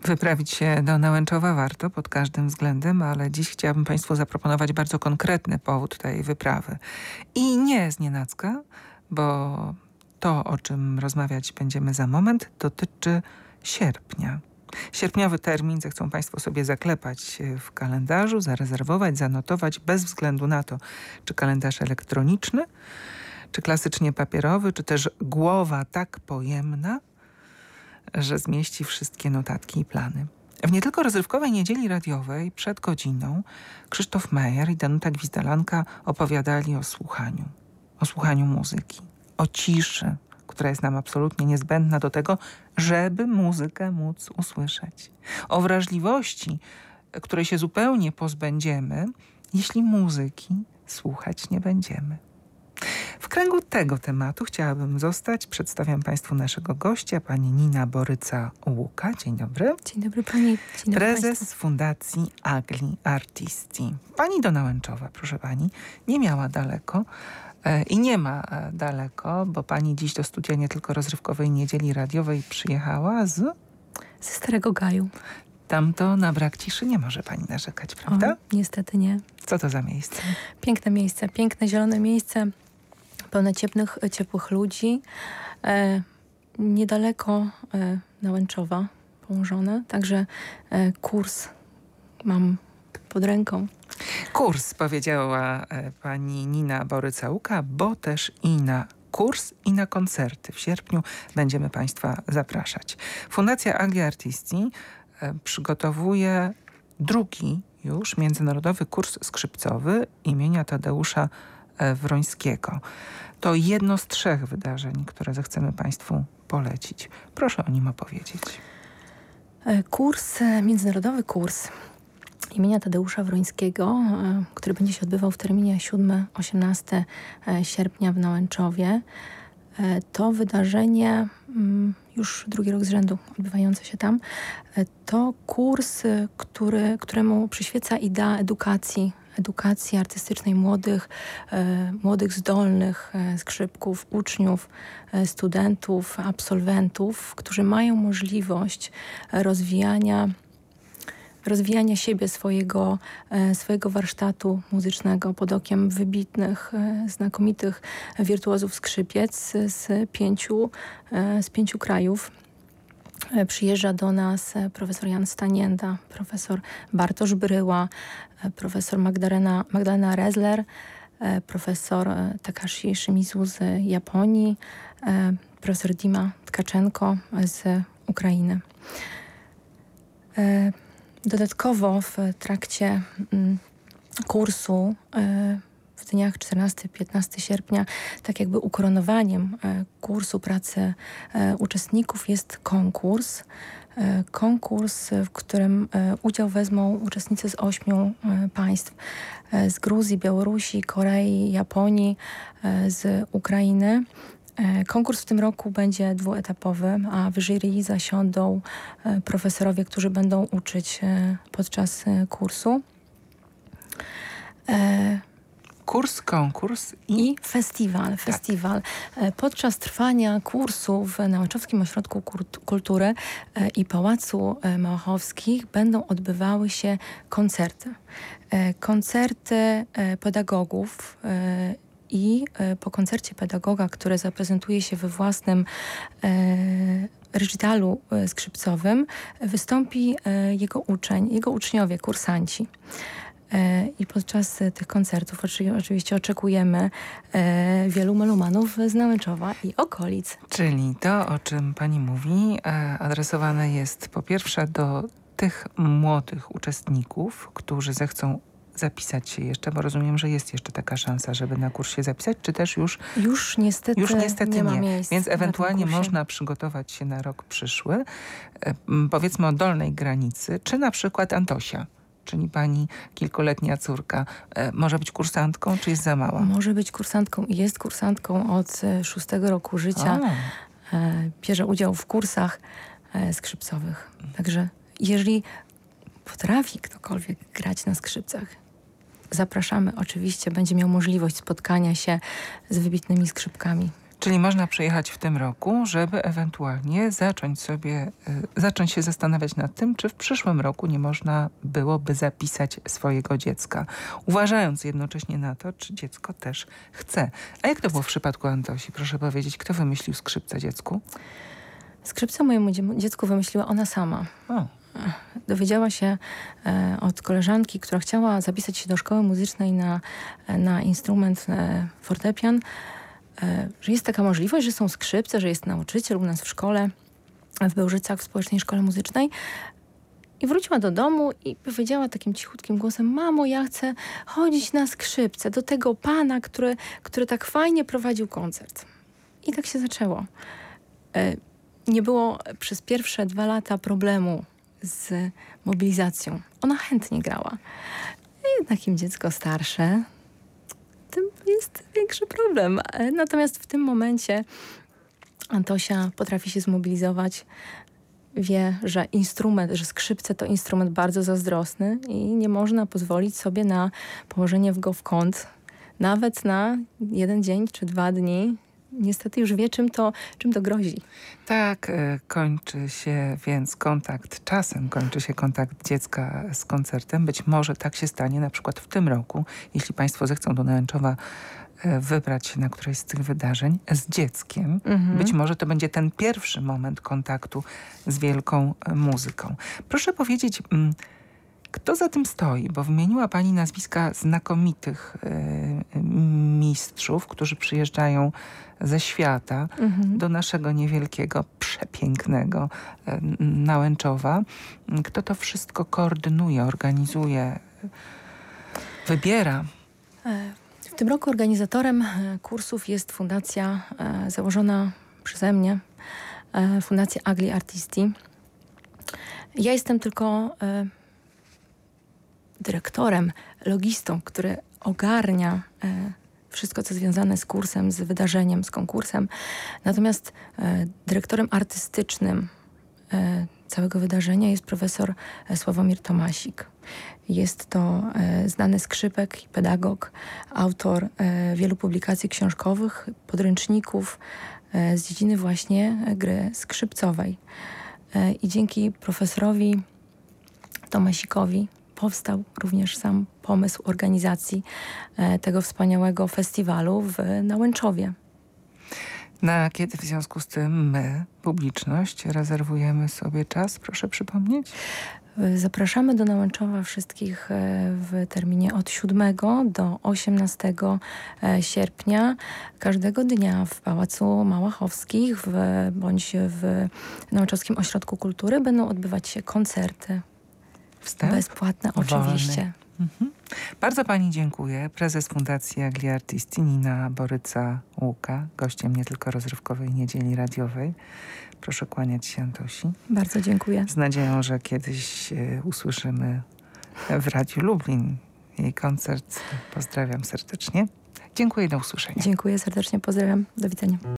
Wyprawić się do Nałęczowa warto pod każdym względem, ale dziś chciałabym Państwu zaproponować bardzo konkretny powód tej wyprawy. I nie znienacka, bo to, o czym rozmawiać będziemy za moment, dotyczy sierpnia. Sierpniowy termin zechcą Państwo sobie zaklepać w kalendarzu, zarezerwować, zanotować, bez względu na to, czy kalendarz elektroniczny, czy klasycznie papierowy, czy też głowa tak pojemna, że zmieści wszystkie notatki i plany. W nie tylko rozrywkowej niedzieli radiowej przed godziną Krzysztof Meyer i Danuta Gwizdalanka opowiadali o słuchaniu muzyki, o ciszy, która jest nam absolutnie niezbędna do tego, żeby muzykę móc usłyszeć. O wrażliwości, której się zupełnie pozbędziemy, jeśli muzyki słuchać nie będziemy. W kręgu tego tematu chciałabym zostać. Przedstawiam Państwu naszego gościa, pani Nina Boryca-Łuka. Dzień dobry. Dzień dobry pani. Dzień dobry prezes państwu. Fundacji Agli Artisti. Pani do Nałęczowa, proszę pani, nie miała daleko i nie ma daleko, bo pani dziś do studia nie tylko rozrywkowej niedzieli radiowej przyjechała Ze Starego Gaju. Tamto na brak ciszy nie może pani narzekać, prawda? O, niestety nie. Co to za miejsce? Piękne miejsce, piękne, zielone miejsce, pełne ciepłych ludzi. Niedaleko Nałęczowa położone, także kurs mam pod ręką. Kurs, powiedziała pani Nina Boryca-Łuka, bo też i na kurs, i na koncerty. W sierpniu będziemy Państwa zapraszać. Fundacja Agli Artisti przygotowuje drugi już międzynarodowy kurs skrzypcowy imienia Tadeusza Wrońskiego. To jedno z 3 wydarzeń, które zechcemy Państwu polecić. Proszę o nim opowiedzieć. Międzynarodowy kurs imienia Tadeusza Wrońskiego, który będzie się odbywał w terminie 7-18 sierpnia w Nałęczowie. To wydarzenie, już drugi rok z rzędu odbywające się tam, to kurs, któremu przyświeca idea edukacji artystycznej młodych zdolnych skrzypków, uczniów, studentów, absolwentów, którzy mają możliwość rozwijania siebie, swojego warsztatu muzycznego pod okiem wybitnych, znakomitych wirtuozów skrzypiec z 5 krajów. Przyjeżdża do nas profesor Jan Stanienda, profesor Bartosz Bryła, profesor Magdalena Rezler, profesor Takashi Shimizu z Japonii, profesor Dima Tkaczenko z Ukrainy. Dodatkowo w trakcie kursu w dniach 14-15 sierpnia, tak jakby ukoronowaniem kursu pracy uczestników jest konkurs. Konkurs, w którym udział wezmą uczestnicy z 8 państw. Z Gruzji, Białorusi, Korei, Japonii, z Ukrainy. Konkurs w tym roku będzie dwuetapowy, a w jury zasiądą profesorowie, którzy będą uczyć podczas kursu. Kurs, konkurs i festiwal. Podczas trwania kursu w Nałęczowskim Ośrodku Kultury i Pałacu Małachowskich będą odbywały się koncerty. Koncerty pedagogów i po koncercie pedagoga, który zaprezentuje się we własnym recitalu skrzypcowym, wystąpi jego uczniowie, kursanci. I podczas tych koncertów oczywiście oczekujemy wielu melomanów z Nałęczowa i okolic. Czyli to, o czym pani mówi, adresowane jest po pierwsze do tych młodych uczestników, którzy zechcą zapisać się jeszcze, bo rozumiem, że jest jeszcze taka szansa, żeby na kurs się zapisać, czy też już niestety nie ma miejsc. Więc ewentualnie można przygotować się na rok przyszły. Powiedzmy o dolnej granicy, czy na przykład Antosia, czyli pani kilkuletnia córka, może być kursantką, czy jest za mała? Może być kursantką i jest kursantką od 6 roku życia. Bierze udział w kursach skrzypcowych. Także jeżeli potrafi ktokolwiek grać na skrzypcach, zapraszamy. Oczywiście będzie miał możliwość spotkania się z wybitnymi skrzypkami. Czyli można przyjechać w tym roku, żeby ewentualnie zacząć się zastanawiać nad tym, czy w przyszłym roku nie można byłoby zapisać swojego dziecka, uważając jednocześnie na to, czy dziecko też chce. A jak to było w przypadku Antosi? Proszę powiedzieć, kto wymyślił skrzypce dziecku? Skrzypce mojemu dziecku wymyśliła ona sama. O. Dowiedziała się od koleżanki, która chciała zapisać się do szkoły muzycznej na instrument fortepian, że jest taka możliwość, że są skrzypce, że jest nauczyciel u nas w szkole, w Bełżycach, w społecznej szkole muzycznej. I wróciła do domu i powiedziała takim cichutkim głosem: mamo, ja chcę chodzić na skrzypce do tego pana, który tak fajnie prowadził koncert. I tak się zaczęło. Nie było przez pierwsze 2 lata problemu z mobilizacją. Ona chętnie grała. Jednak im dziecko starsze, tym jest większy problem. Natomiast w tym momencie Antosia potrafi się zmobilizować. Wie, że że skrzypce to instrument bardzo zazdrosny i nie można pozwolić sobie na położenie go w kąt. Nawet na 1 dzień czy 2 dni. Niestety już wie, czym to grozi. Tak, kończy się więc czasem kończy się kontakt dziecka z koncertem. Być może tak się stanie na przykład w tym roku, jeśli państwo zechcą do Nałęczowa wybrać się na któreś z tych wydarzeń z dzieckiem. Być może to będzie ten pierwszy moment kontaktu z wielką muzyką. Proszę powiedzieć, kto za tym stoi? Bo wymieniła pani nazwiska znakomitych mistrzów, którzy przyjeżdżają ze świata do naszego niewielkiego, przepięknego Nałęczowa. Kto to wszystko koordynuje, organizuje, wybiera? W tym roku organizatorem kursów jest fundacja założona przeze mnie, Fundacja Agli Artisti. Ja jestem tylko dyrektorem, logistą, który ogarnia wszystko, co związane z kursem, z wydarzeniem, z konkursem. Natomiast dyrektorem artystycznym całego wydarzenia jest profesor Sławomir Tomasik. Jest to znany skrzypek i pedagog, autor wielu publikacji książkowych, podręczników z dziedziny właśnie gry skrzypcowej. I dzięki profesorowi Tomasikowi powstał również sam pomysł organizacji tego wspaniałego festiwalu w Nałęczowie. Na kiedy w związku z tym my, publiczność, rezerwujemy sobie czas? Proszę przypomnieć. Zapraszamy do Nałęczowa wszystkich w terminie od 7 do 18 sierpnia. Każdego dnia w Pałacu Małachowskich bądź w Nałęczowskim Ośrodku Kultury będą odbywać się koncerty. Wstęp? Bezpłatne oczywiście. Bardzo pani dziękuję. Prezes Fundacji Agli Artisti Nina Boryca-Łuka, gościem nie tylko rozrywkowej niedzieli radiowej. Proszę kłaniać się Antosi. Bardzo dziękuję. Z nadzieją, że kiedyś usłyszymy w Radiu Lublin jej koncert. Pozdrawiam serdecznie. Dziękuję, do usłyszenia. Dziękuję serdecznie, pozdrawiam. Do widzenia.